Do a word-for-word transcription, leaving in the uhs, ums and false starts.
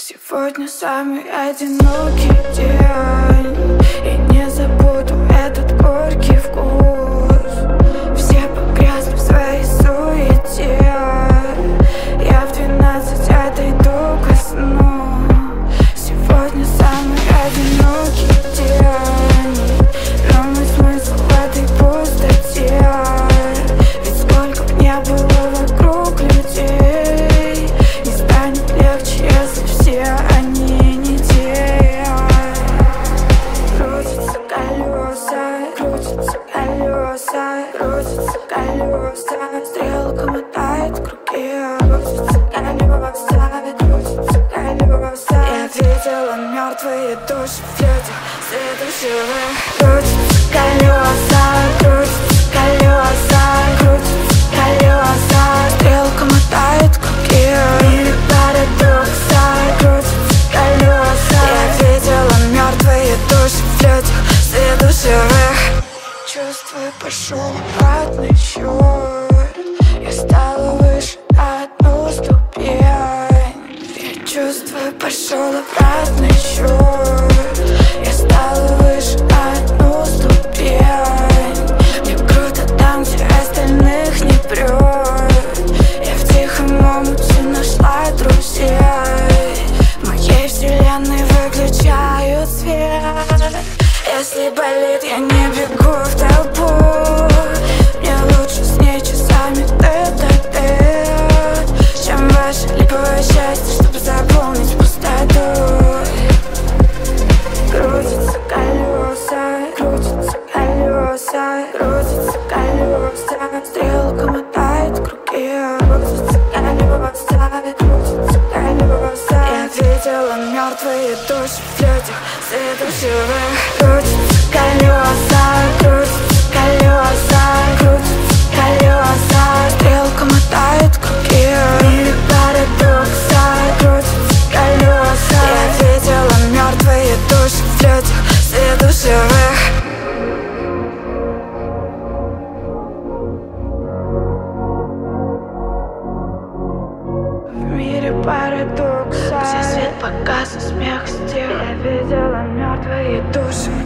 Сегодня самый одинокий день, и не забуду этот горький вкус. Все погрязли в своей суете, я в двенадцать отойду ко сну. Сегодня самый одинокий день, но мой смысл в этой пустоте. Ведь сколько б не было вокруг людей, не станет легче, если все они не те. Крутятся колеса, крутятся колеса, крутятся колеса, стрелка мотает в круге. Крутятся колеса, крутятся колеса. Я видела мертвые души в людях, среди живых. Крутятся колеса, крутятся колеса, крутятся колеса, стрелка мотает в круге. Мир парадокса, крутятся колеса. Я видела мертвые души в людях, среди живых. Чувствую, пошел обратный счет, я стала выше на одну ступень. Я чувствую, пошел обратный счет, я стала выше на одну ступень. Мне круто там, где остальных не прет. Я в тихом омуте нашла друзей, в моей вселенной выключают свет. Если болит, я не бегу в толпу, мне лучше с ней часами тет-а-тет, чем ваше липовое счастье, чтобы заполнить пустоту. Крутятся колеса, крутятся колеса, крутятся колеса, стрелка мотает в круге. Крутятся колеса, крутятся колеса. Я видела мертвые души в людях, среди живых. Крутятся колеса, крутятся колеса, крутятся колеса, стрелка мотает в круге. Мир парадокса, крутятся колеса. Я видела мертвые души в людях, среди живых. В мире парадокса, где свет погас и смех стих, я видела мертвые души.